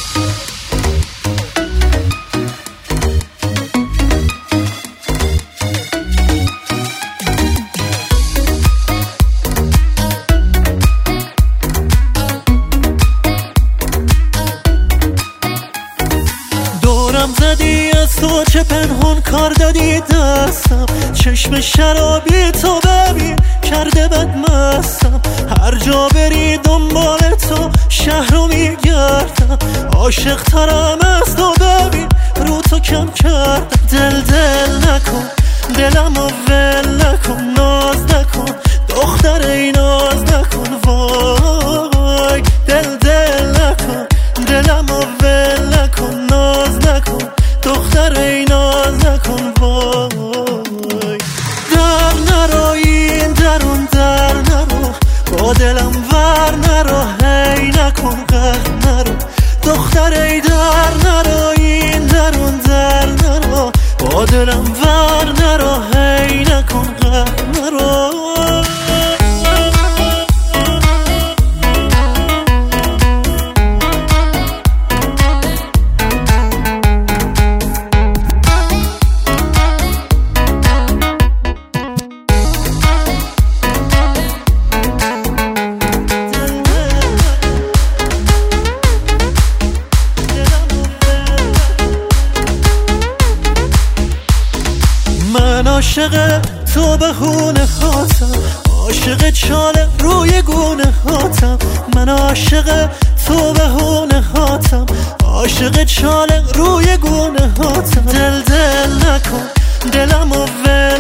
زدی از تو چه پنهون کار دادی دستم، چشم شرابی تو ببین کرده بد مستم. هر جا بری دنبال تو شهر رو میگردم، عاشق ترم از تو ببین رو تو کم کردم. دل نکن دلم و ول نکن، ناز نکن دختر ای ناز نکن. وای دل نکن دلم و ول نکن، ناز نکن دختر ای ناز نکن. وای در نرو این درون در نرو، با دلم ور نرو، هی نکن قهر نرو دختر ای در نرو این درون در نرو، با دلم ور نرو، هی نکن قهر نرو. من عاشق تو بهونه هاتم، عاشق چاله روی گونه هاتم. من عاشق تو بهونه هاتم، عاشق چاله روی گونه هاتم. دل نکن دلم و ول